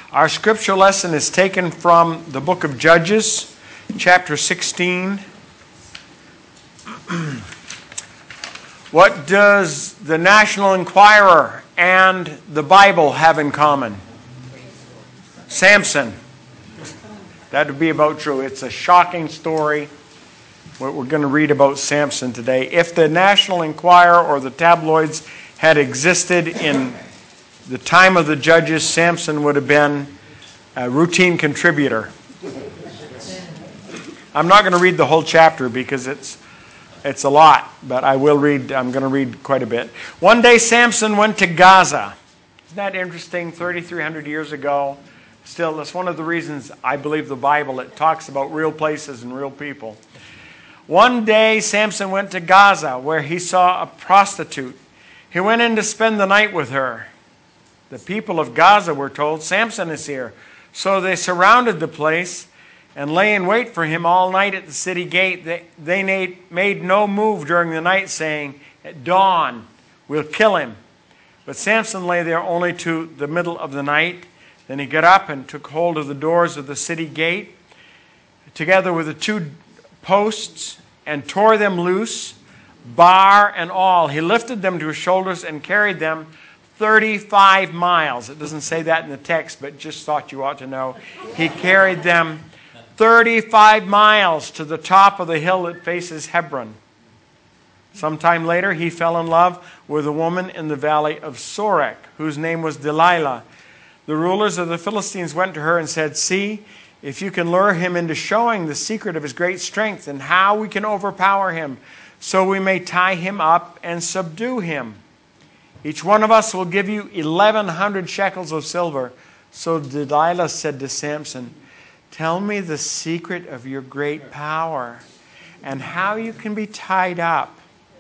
Our scripture lesson is taken from the book of Judges, chapter 16. What does the National Enquirer and the Bible have in common? Samson. That would be about true. It's a shocking story. What we're going to read about Samson today. If the National Enquirer or the tabloids had existed in the time of the Judges, Samson would have been a routine contributor. I'm not going to read the whole chapter because it's a lot, but I'm going to read quite a bit. One day Samson went to Gaza. Isn't that interesting? 3,300 years ago. Still, that's one of the reasons I believe the Bible. It talks about real places and real people. One day Samson went to Gaza where he saw a prostitute. He went in to spend the night with her. The people of Gaza were told, "Samson is here." So they surrounded the place and lay in wait for him all night at the city gate. They made no move during the night, saying, "At dawn, we'll kill him." But Samson lay there only to the middle of the night. Then he got up and took hold of the doors of the city gate, together with the two posts, and tore them loose, bar and all. He lifted them to his shoulders and carried them 35 miles. It doesn't say that in the text, but just thought you ought to know. He carried them 35 miles to the top of the hill that faces Hebron. Sometime later, he fell in love with a woman in the valley of Sorek, whose name was Delilah. The rulers of the Philistines went to her and said, "See, if you can lure him into showing the secret of his great strength and how we can overpower him, so we may tie him up and subdue him. Each one of us will give you 1,100 shekels of silver." So Delilah said to Samson, "Tell me the secret of your great power and how you can be tied up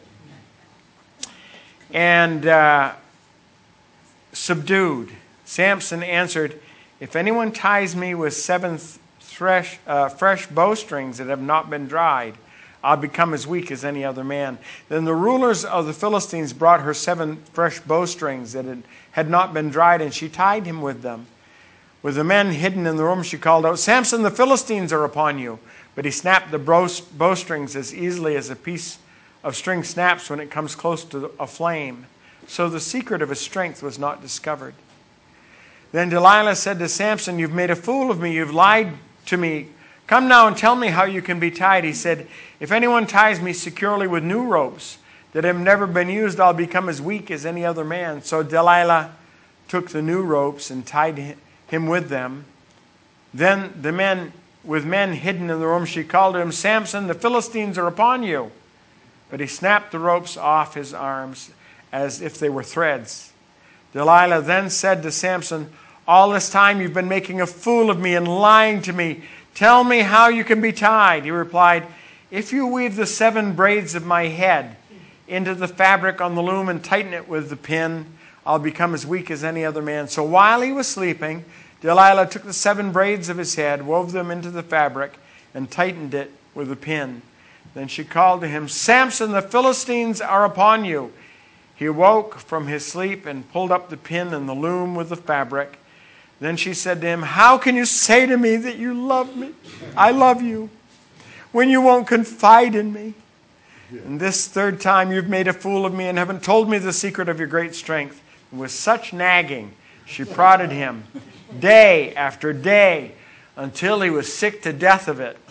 and subdued." Samson answered, "If anyone ties me with 7 fresh bowstrings that have not been dried, I'll become as weak as any other man." Then the rulers of the Philistines brought her 7 fresh bowstrings that had not been dried, and she tied him with them. With the men hidden in the room, she called out, "Samson, the Philistines are upon you." But he snapped the bowstrings as easily as a piece of string snaps when it comes close to a flame. So the secret of his strength was not discovered. Then Delilah said to Samson, "You've made a fool of me. You've lied to me. Come now and tell me how you can be tied." He said, "If anyone ties me securely with new ropes that have never been used, I'll become as weak as any other man." So Delilah took the new ropes and tied him with them. Then with men hidden in the room, she called to him, "Samson, the Philistines are upon you." But he snapped the ropes off his arms as if they were threads. Delilah then said to Samson, "All this time you've been making a fool of me and lying to me. Tell me how you can be tied." He replied, "If you weave the 7 braids of my head into the fabric on the loom and tighten it with the pin, I'll become as weak as any other man." So while he was sleeping, Delilah took the 7 braids of his head, wove them into the fabric, and tightened it with a pin. Then she called to him, "Samson, the Philistines are upon you." He awoke from his sleep and pulled up the pin and the loom with the fabric. Then she said to him, "How can you say to me that you love me? I love you, when you won't confide in me? And this 3rd time you've made a fool of me and haven't told me the secret of your great strength." And with such nagging, she prodded him day after day until he was sick to death of it.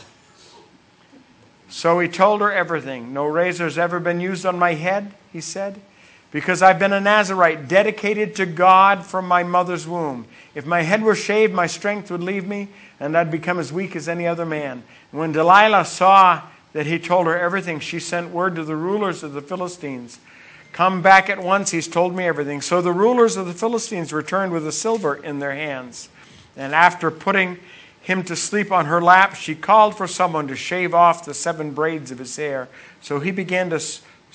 So he told her everything. "No razor's ever been used on my head," he said, "because I've been a Nazirite, dedicated to God from my mother's womb. If my head were shaved, my strength would leave me, and I'd become as weak as any other man." And when Delilah saw that he told her everything, she sent word to the rulers of the Philistines, "Come back at once, he's told me everything." So the rulers of the Philistines returned with the silver in their hands. And after putting him to sleep on her lap, she called for someone to shave off the 7 braids of his hair. So he began to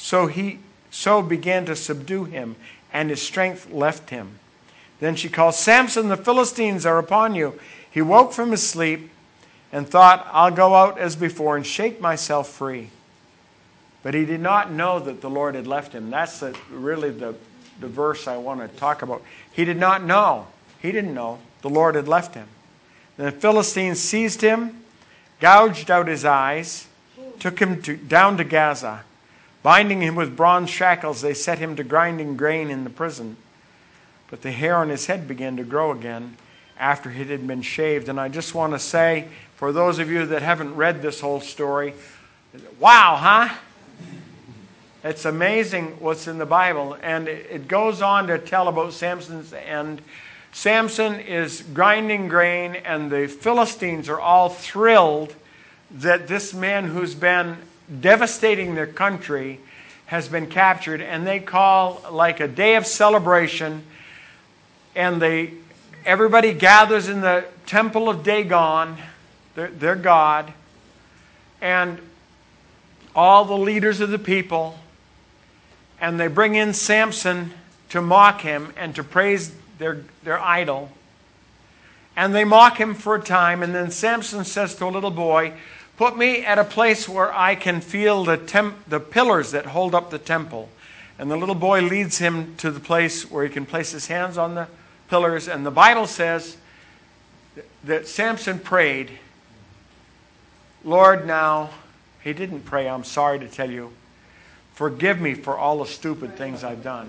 subdue him, and his strength left him. Then she called, "Samson, the Philistines are upon you." He woke from his sleep and thought, "I'll go out as before and shake myself free." But he did not know that the Lord had left him. That's really the verse I want to talk about. He did not know. He didn't know. the Lord had left him. Then the Philistines seized him, gouged out his eyes, took him down to Gaza. Binding him with bronze shackles, they set him to grinding grain in the prison. But the hair on his head began to grow again after it had been shaved. And I just want to say, for those of you that haven't read this whole story, wow, huh? It's amazing what's in the Bible. And it goes on to tell about Samson's end. Samson is grinding grain, and the Philistines are all thrilled that this man who's been devastating their country has been captured. And they call like a day of celebration. And everybody gathers in the temple of Dagon, their god, and all the leaders of the people, and they bring in Samson to mock him and to praise their idol. And they mock him for a time, and then Samson says to a little boy, "Put me at a place where I can feel the pillars that hold up the temple." And the little boy leads him to the place where he can place his hands on the pillars. And the Bible says that Samson prayed, "Lord, now," he didn't pray, "I'm sorry to tell you, forgive me for all the stupid things I've done."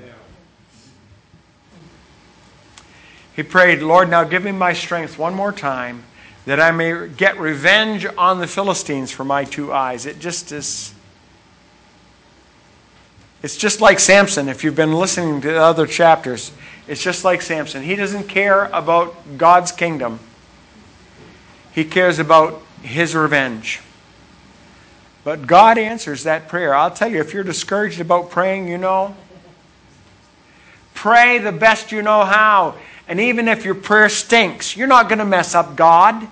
He prayed, "Lord, now give me my strength one more time that I may get revenge on the Philistines for my 2 eyes." It's just like Samson. If you've been listening to the other chapters, it's just like Samson. He doesn't care about God's kingdom. He cares about his revenge. But God answers that prayer. I'll tell you, if you're discouraged about praying, pray the best you know how. And even if your prayer stinks, you're not going to mess up God.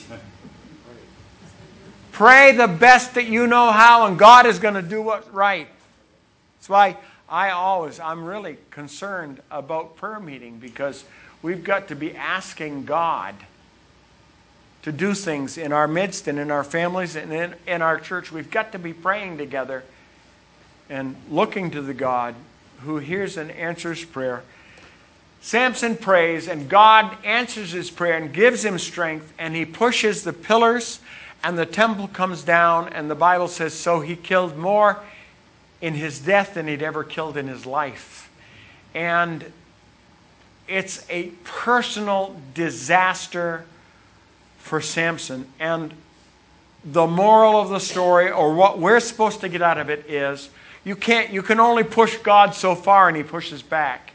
Pray the best that you know how, and God is going to do what's right. That's why I'm really concerned about prayer meeting, because we've got to be asking God to do things in our midst and in our families and in our church. We've got to be praying together and looking to the God who hears and answers prayer. Samson prays, and God answers his prayer and gives him strength, and he pushes the pillars, and the temple comes down, and the Bible says, so he killed more in his death than he'd ever killed in his life. And it's a personal disaster for Samson. And the moral of the story, or what we're supposed to get out of it, is you can only push God so far, and he pushes back.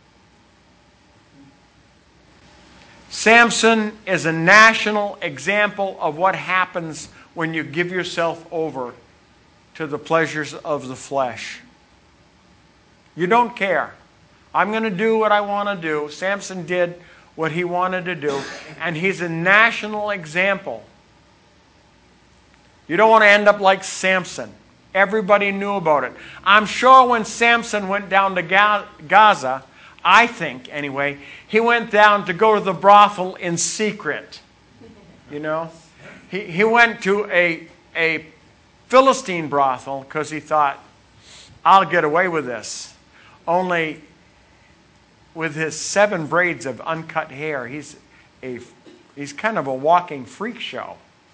Samson is a national example of what happens when you give yourself over to the pleasures of the flesh. You don't care. I'm going to do what I want to do. Samson did what he wanted to do, and he's a national example. You don't want to end up like Samson. Everybody knew about it. I'm sure when Samson went down to Gaza, I think anyway, he went down to go to the brothel in secret. He went to a Philistine brothel because he thought, I'll get away with this. Only with his 7 braids of uncut hair, he's kind of a walking freak show.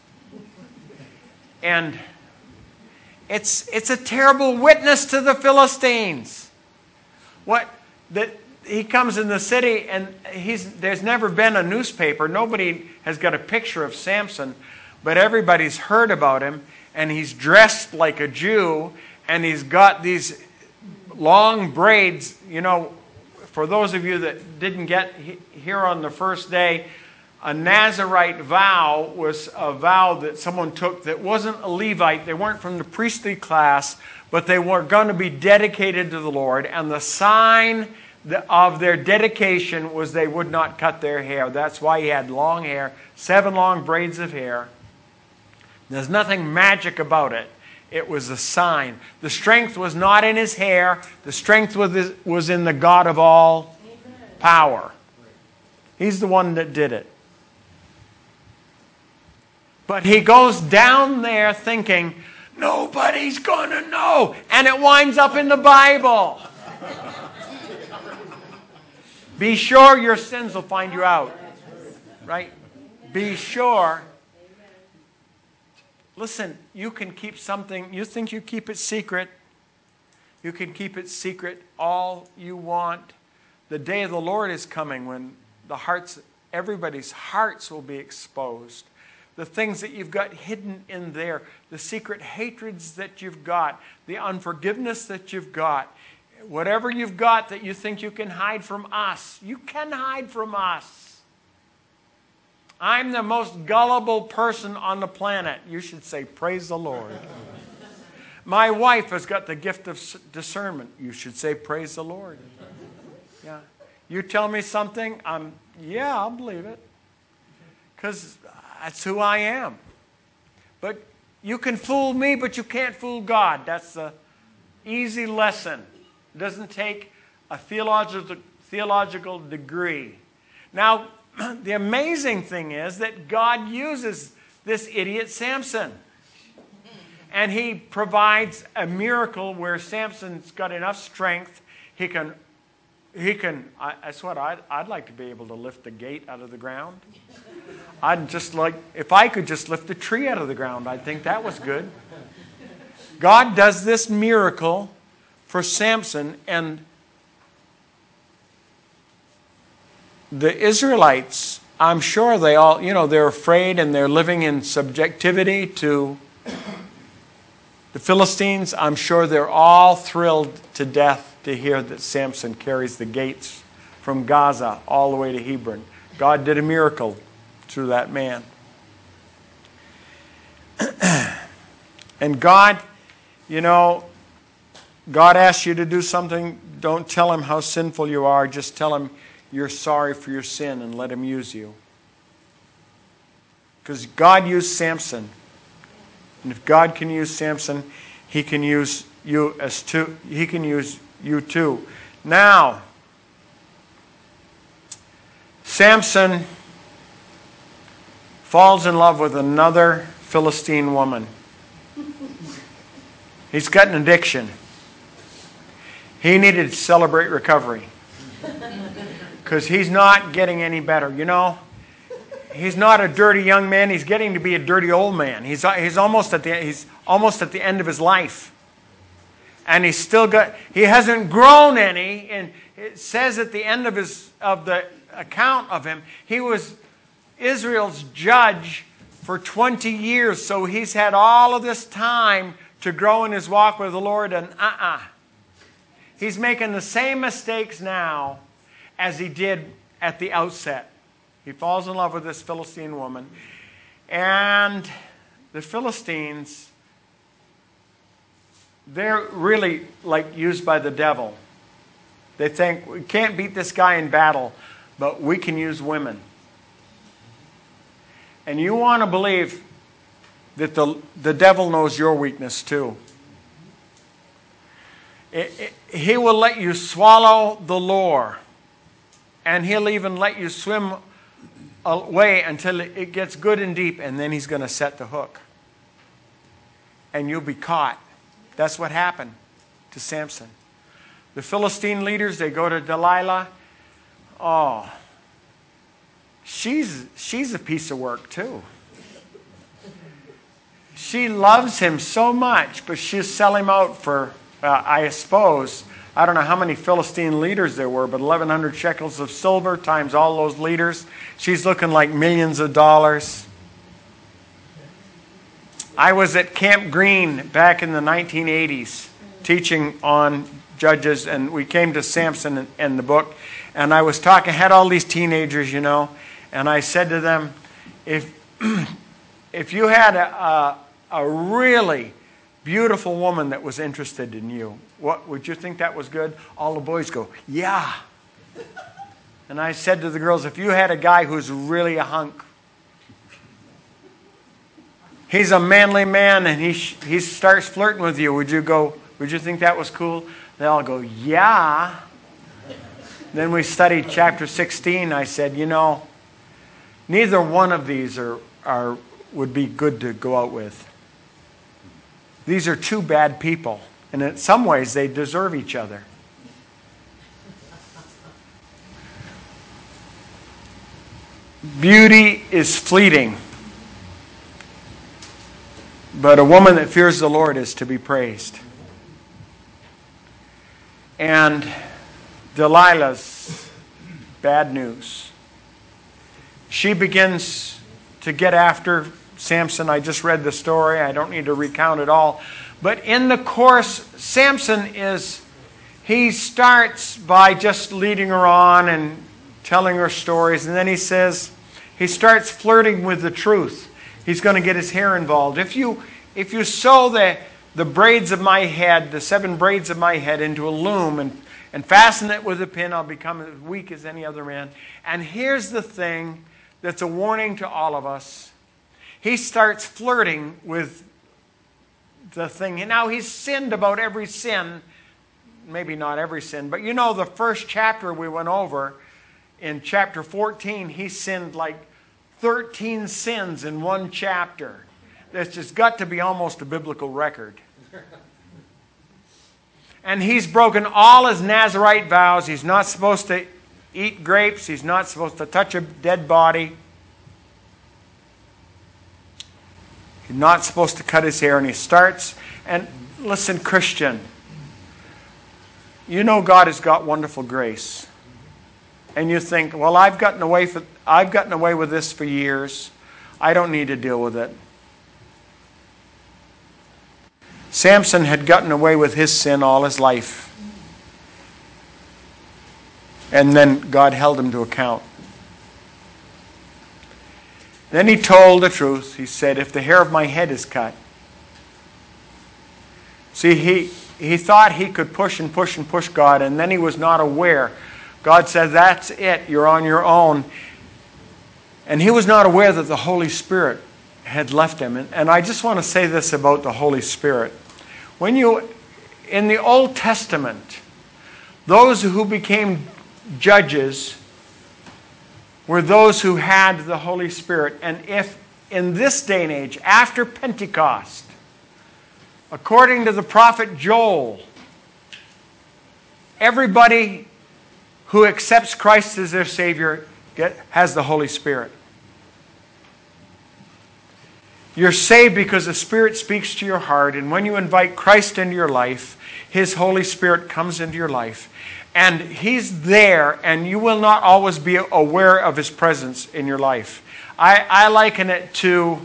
And it's a terrible witness to the Philistines. He comes in the city, and there's never been a newspaper. Nobody has got a picture of Samson, but everybody's heard about him, and he's dressed like a Jew, and he's got these long braids. For those of you that didn't get here on the first day, a Nazirite vow was a vow that someone took that wasn't a Levite. They weren't from the priestly class, but they were going to be dedicated to the Lord, and the sign of their dedication was they would not cut their hair. That's why he had long hair, 7 long braids of hair. There's nothing magic about it. It was a sign. The strength was not in his hair. The strength was in the God of all power. He's the one that did it. But he goes down there thinking, nobody's going to know. And it winds up in the Bible. Be sure your sins will find you out. right? Be sure. Listen, you can keep something, you think you keep it secret. You can keep it secret all you want. The day of the Lord is coming when everybody's hearts will be exposed. The things that you've got hidden in there, the secret hatreds that you've got, the unforgiveness that you've got, whatever you've got that you think you can hide from us, you can hide from us. I'm the most gullible person on the planet. You should say, praise the Lord. My wife has got the gift of discernment. You should say, praise the Lord. Yeah. You tell me something, I'll believe it. Because that's who I am. But you can fool me, but you can't fool God. That's the easy lesson. It doesn't take a theological degree. Now, the amazing thing is that God uses this idiot Samson. And he provides a miracle where Samson's got enough strength, that's what I'd like to be able to lift the gate out of the ground. If I could just lift the tree out of the ground, I'd think that was good. God does this miracle for Samson, and the Israelites, I'm sure they all, they're afraid and they're living in subjectivity to the Philistines. I'm sure they're all thrilled to death to hear that Samson carries the gates from Gaza all the way to Hebron. God did a miracle through that man. And God asks you to do something. Don't tell him how sinful you are. Just tell him you're sorry for your sin and let him use you. Because God used Samson. And if God can use Samson, he can use you He can use you too. Now, Samson falls in love with another Philistine woman. He's got an addiction. He needed to celebrate recovery. Because he's not getting any better. He's not a dirty young man. He's getting to be a dirty old man. He's almost at the end of his life. And he hasn't grown any. And it says at the end of the account of him, he was Israel's judge for 20 years. So he's had all of this time to grow in his walk with the Lord. And he's making the same mistakes now as he did at the outset. He falls in love with this Philistine woman. And the Philistines, they're really like used by the devil. They think, we can't beat this guy in battle, but we can use women. And you want to believe that the devil knows your weakness too. He will let you swallow the lure. And he'll even let you swim away until it gets good and deep, and then he's going to set the hook. And you'll be caught. That's what happened to Samson. The Philistine leaders, they go to Delilah. Oh, she's a piece of work too. She loves him so much, but she'll sell him out for, I suppose, I don't know how many Philistine leaders there were, but 1,100 shekels of silver times all those leaders. She's looking like millions of dollars. I was at Camp Green back in the 1980s teaching on Judges, and we came to Samson and the book, and I was had all these teenagers, and I said to them, if you had a really beautiful woman that was interested in you, what would you think that was good? All the boys go, yeah. And I said to the girls, if you had a guy who's really a hunk, he's a manly man and he starts flirting with you, would you think that was cool? They all go, yeah. Then we studied chapter 16. I said, neither one of these would be good to go out with. These are two bad people, and in some ways they deserve each other. Beauty is fleeting, but a woman that fears the Lord is to be praised. And Delilah's bad news. She begins to get after Samson. I just read the story. I don't need to recount it all. But in the course, he starts by just leading her on and telling her stories. And then he starts flirting with the truth. He's going to get his hair involved. If you sew the braids of my head, the 7 braids of my head into a loom and fasten it with a pin, I'll become as weak as any other man. And here's the thing that's a warning to all of us. He starts flirting with the thing. And now he's sinned about every sin. Maybe not every sin, but the first chapter we went over, in chapter 14, he sinned like 13 sins in one chapter. That's just got to be almost a biblical record. And he's broken all his Nazirite vows. He's not supposed to eat grapes. He's not supposed to touch a dead body. He's not supposed to cut his hair. And he starts, and listen, Christian, God has got wonderful grace. And you think, well, I've gotten away with this for years. I don't need to deal with it. Samson had gotten away with his sin all his life. And then God held him to account. Then he told the truth. He said, if the hair of my head is cut. See, he thought he could push and push and push God, and then he was not aware. God said, that's it, you're on your own. And he was not aware that the Holy Spirit had left him. And I just want to say this about the Holy Spirit. In the Old Testament, those who became judges were those who had the Holy Spirit. And if in this day and age, after Pentecost, according to the prophet Joel, everybody who accepts Christ as their Savior has the Holy Spirit. You're saved because the Spirit speaks to your heart, and when you invite Christ into your life, His Holy Spirit comes into your life. And He's there, and you will not always be aware of His presence in your life. I liken it to,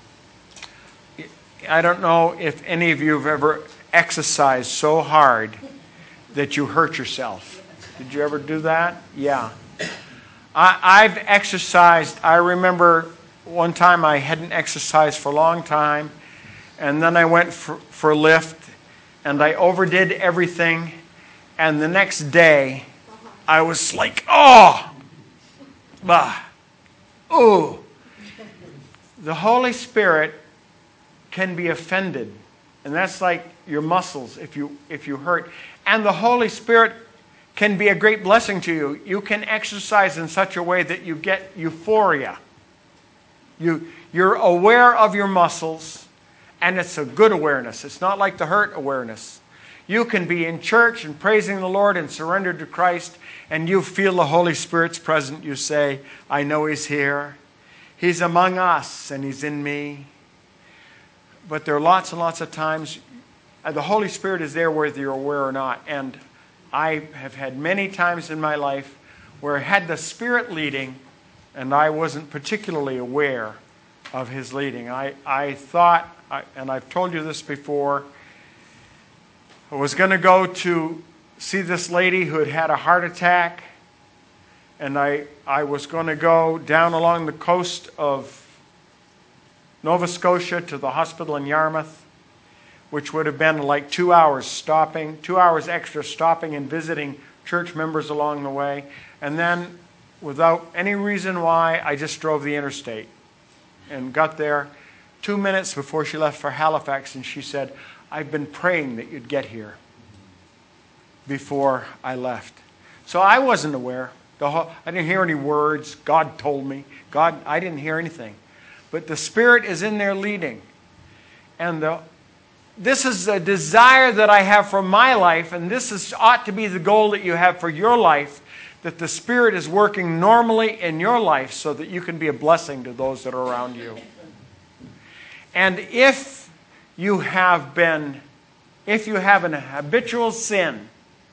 I don't know if any of you have ever exercised so hard that you hurt yourself. Did you ever do that? Yeah. I've exercised. I remember one time I hadn't exercised for a long time, and then I went for a lift, and I overdid everything, and the next day I was like, oh. The Holy Spirit can be offended, and that's like your muscles if you hurt. And the Holy Spirit can be a great blessing to you. You can exercise in such a way that you get euphoria. You're aware of your muscles, and it's a good awareness. It's not like the hurt awareness. You can be in church and praising the Lord and surrendered to Christ, and you feel the Holy Spirit's present. You say, I know He's here. He's among us, and He's in me. But there are lots and lots of times the Holy Spirit is there whether you're aware or not. And I have had many times in my life where I had the Spirit leading, and I wasn't particularly aware of His leading. I thought, and I've told you this before, I was going to go to see this lady who had had a heart attack, and I was going to go down along the coast of Nova Scotia to the hospital in Yarmouth, which would have been like 2 hours stopping, 2 hours extra stopping and visiting church members along the way. And then, without any reason why, I just drove the interstate and got there 2 minutes before she left for Halifax, and she said, I've been praying that you'd get here before I left. So I wasn't aware. I didn't hear any words. God told me. I didn't hear anything. But the Spirit is in there leading. And this is a desire that I have for my life, and this ought to be the goal that you have for your life, that the Spirit is working normally in your life so that you can be a blessing to those that are around you. And if you have an habitual sin,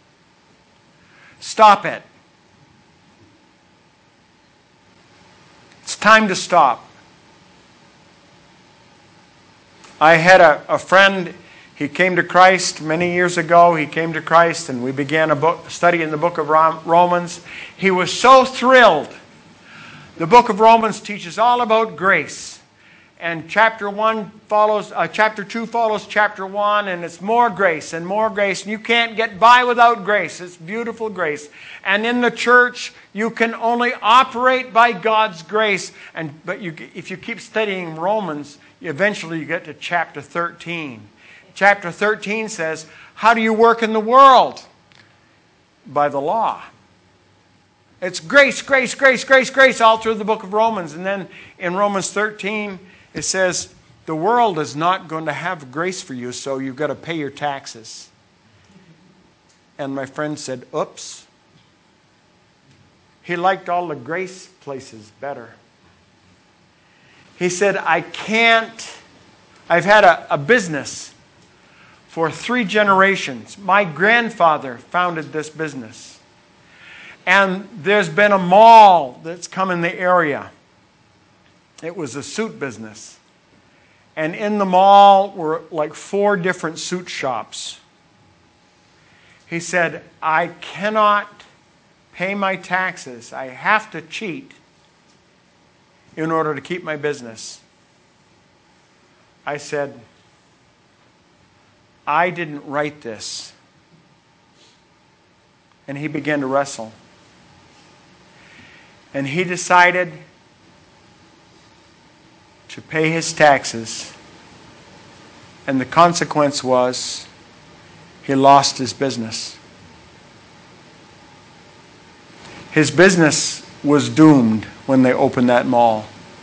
stop it. It's time to stop. I had a friend, he came to Christ many years ago. He came to Christ and we began a study in the book of Romans. He was so thrilled. The book of Romans teaches all about grace. And chapter 2 follows chapter 1, and it's more grace and more grace. And you can't get by without grace. It's beautiful grace. And in the church, you can only operate by God's grace. But if you keep studying Romans, eventually you get to chapter 13. Chapter 13 says, how do you work in the world? By the law. It's grace, grace, grace, grace, grace all through the book of Romans. And then in Romans 13, it says, the world is not going to have grace for you, so you've got to pay your taxes. And my friend said, oops. He liked all the grace places better. He said, I've had a business for 3 generations. My grandfather founded this business. And there's been a mall that's come in the area. It was a suit business. And in the mall were like 4 different suit shops. He said, I cannot pay my taxes. I have to cheat in order to keep my business. I said, I didn't write this. And he began to wrestle. And he decided to pay his taxes. And the consequence was he lost his business. His business was doomed when they opened that mall.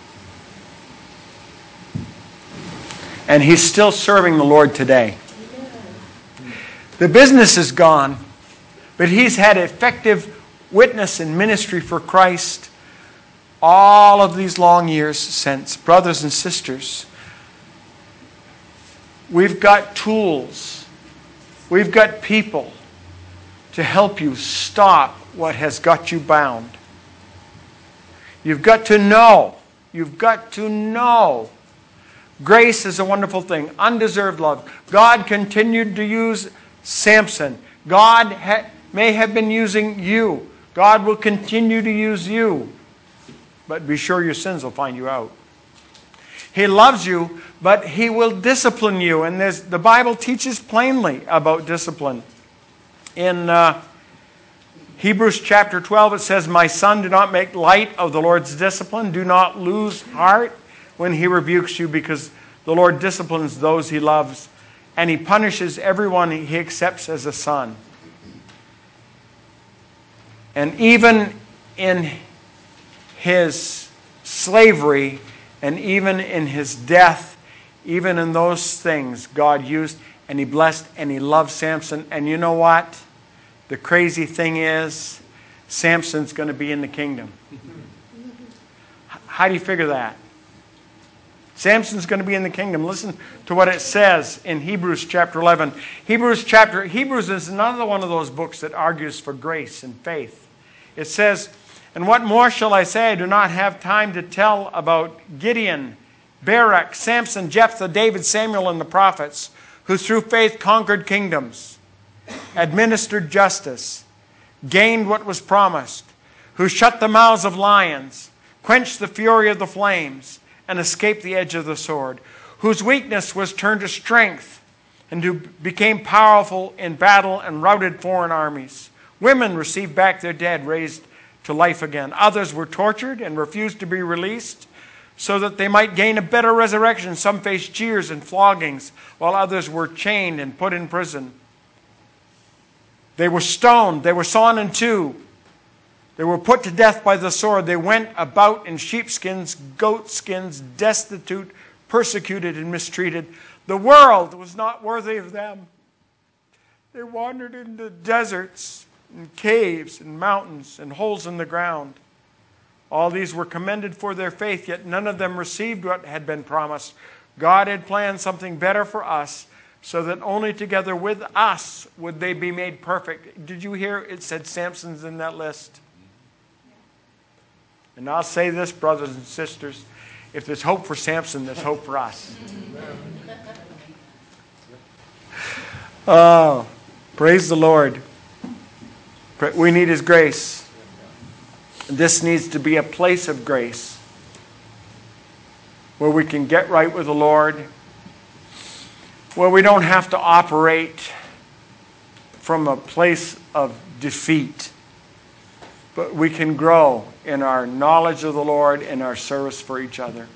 And he's still serving the Lord today. The business is gone, but he's had effective witness and ministry for Christ all of these long years since. Brothers and sisters, we've got tools. We've got people to help you stop what has got you bound. You've got to know. You've got to know. Grace is a wonderful thing. Undeserved love. God continued to use Samson. God may have been using you. God will continue to use you. But be sure your sins will find you out. He loves you, but He will discipline you. And the Bible teaches plainly about discipline. In Hebrews chapter 12, it says, my son, do not make light of the Lord's discipline. Do not lose heart when He rebukes you, because the Lord disciplines those He loves, and He punishes everyone He accepts as a son. And even in His slavery, and even in His death, even in those things, God used, and He blessed, and He loved Samson. And you know what? The crazy thing is, Samson's going to be in the kingdom. How do you figure that? Samson's going to be in the kingdom. Listen to what it says in Hebrews chapter 11. Hebrews is another one of those books that argues for grace and faith. It says, and what more shall I say? I do not have time to tell about Gideon, Barak, Samson, Jephthah, David, Samuel, and the prophets, who through faith conquered kingdoms, administered justice, gained what was promised, who shut the mouths of lions, quenched the fury of the flames, and escaped the edge of the sword, whose weakness was turned to strength, and who became powerful in battle and routed foreign armies. Women received back their dead, raised to life again. Others were tortured and refused to be released so that they might gain a better resurrection. Some faced jeers and floggings, while others were chained and put in prison. They were stoned. They were sawn in two. They were put to death by the sword. They went about in sheepskins, goatskins, destitute, persecuted, and mistreated. The world was not worthy of them. They wandered in the deserts, and caves and mountains and holes in the ground. All these were commended for their faith, yet none of them received what had been promised. God had planned something better for us, so that only together with us would they be made perfect. Did you hear it said Samson's in that list? And I'll say this, brothers and sisters, if there's hope for Samson, there's hope for us. Oh, praise the Lord. We need His grace. This needs to be a place of grace where we can get right with the Lord, where we don't have to operate from a place of defeat, but we can grow in our knowledge of the Lord and our service for each other.